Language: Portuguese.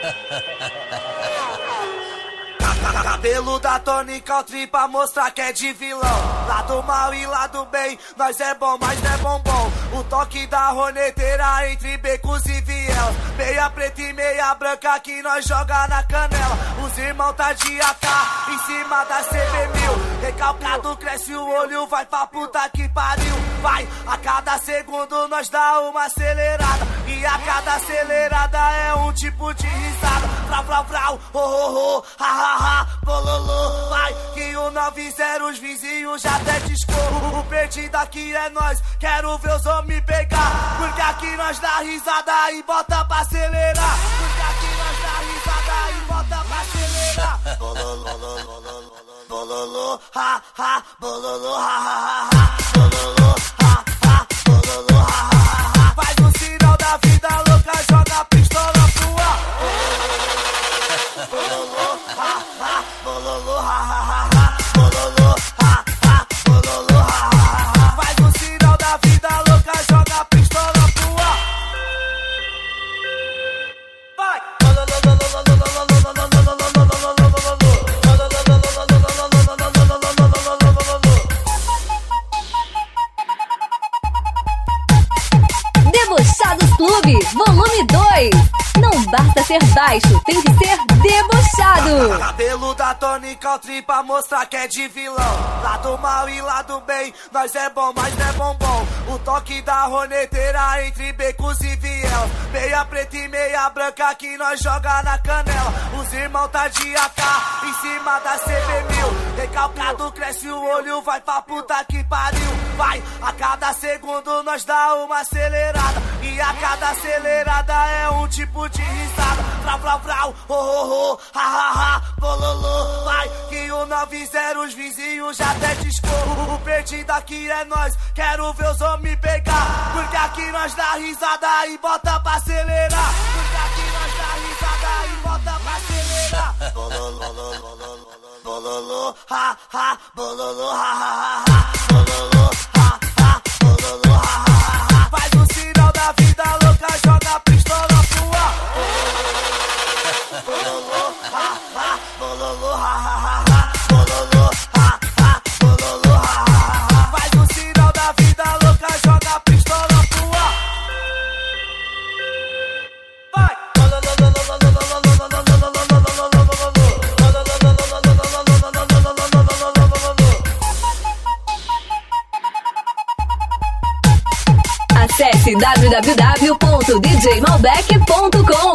Cabelo da Tony Country pra mostrar que é de vilão. Lado mal e lado bem, nós é bom, mas não é bombom. O toque da roneteira entre becos e vielas. Meia preta e meia branca que nós joga na canela. Os irmãos tá de AK em cima da CB1000. Recalcado cresce o olho, vai pra puta que pariu. Vai, a cada segundo nós dá uma acelerada. E a cada acelerada é um tipo de risada. Vrau, vrau, vrau, oh, oh, oh, ha, ha, ha, bololô. Vai, que o 90 os vizinhos já até discou. O perdido aqui é nós, quero ver os homens pegar. Porque aqui nós dá risada e bota pra acelerar. Porque aqui nós dá risada e bota pra acelerar. Bololô, bololô, ha, ha, bololô, ha, ha, ha, bololô, ha, ha, bololô, ha, ha, ha. Faz o sinal da vida louca, joga a pistola pro ar. Bololô, ha, ha, bololô, ha, ha, ha, bololô, ha, ha, bololô, ha, ha, ha. Faz o sinal da vida louca, joga a pistola pro ar. Vai! Debochados Clube, volume 2. Não basta ser baixo, tem que ser debochado. Cabelo da Tony Country pra mostrar que é de vilão. Lado mal e lado bem, nós é bom, mas não é bombom. O toque da roneteira entre becos e vielas. Meia preta e meia branca que nós joga na canela. Os irmãos tá de AK em cima da CB1000. Recalcado cresce o olho, vai pra puta que pariu. Vai, a cada segundo nós dá uma acelerada. E a cada acelerada é um tipo de risada. Vrau, vrau, vrau, oh, oh, oh, ha, ha, ha, bololô. Vai, que o 90 os vizinhos já até discou. O perdido aqui é nós, quero ver os homens pegar. Porque aqui nós dá risada e bota pra acelerar. Porque aqui nós dá risada e bota pra acelerar. Bololô, bololô, ha, ha, bololô, ha, ha, ha, bololô, ha, ha, bololô, ha, ha, ha. Faz o sinal da vida louca, joga a pistola pro ar. Bololô, ha, ha, bololô, ha, ha, ha, bololô, ha, ha, bololô, ha, ha, ha. Faz o sinal da vida louca, joga a pistola pro ar. Vai! Acesse www.djmalbec.com.